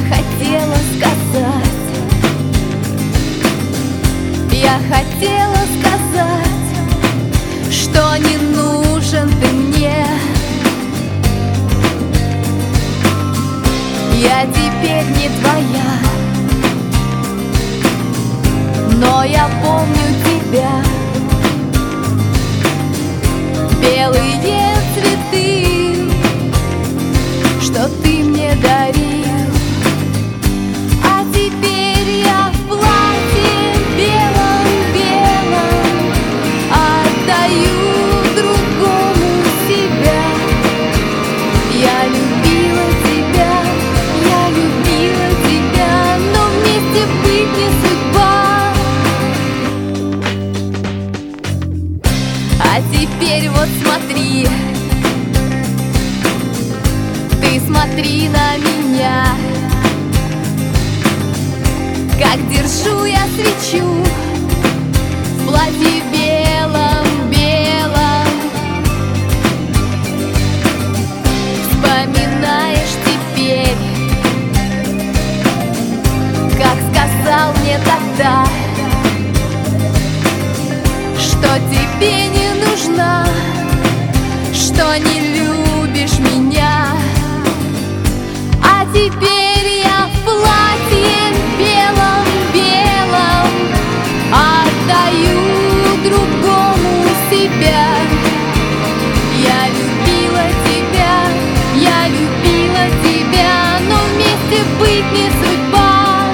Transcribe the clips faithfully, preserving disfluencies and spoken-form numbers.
хотела сказать, я хотела сказать, что не нужен ты мне. Я теперь не твоя, но я помню тебя. Белые цветы, что ты мне дарил, а теперь я в платье белом-белом отдаю другому себя. Я любила тебя, я любила тебя, но вместе быть не судьба. А теперь вот смотри, ты смотри на меня, как держу я свечу в платье белом-белом. Вспоминаешь теперь, как сказал мне тогда, что тебе не нужна, что не любишь меня. А теперь я в платье белом-белом отдаю другому себя. Я любила тебя, я любила тебя, но вместе быть не судьба.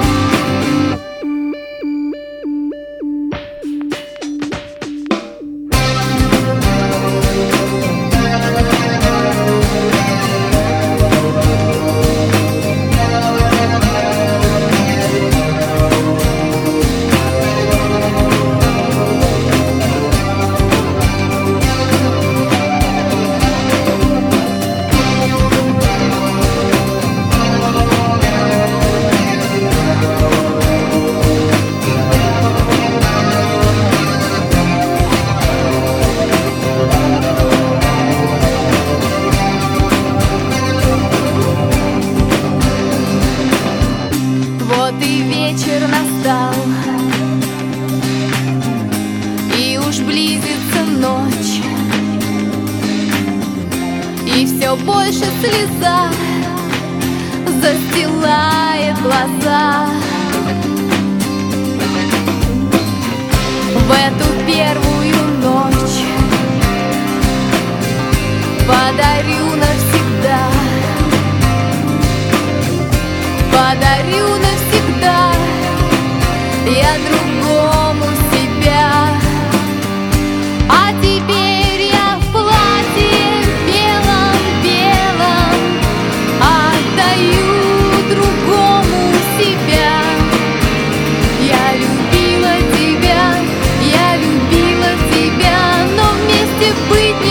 Вот и вечер настал, и уж близится ночь, и все больше слеза застилает глаза. В эту первую ночь подарю навсегда, подарю навсегда я другому себя. А теперь я в платье белом-белом отдаю другому себя. Я любила тебя, я любила тебя, но вместе быть не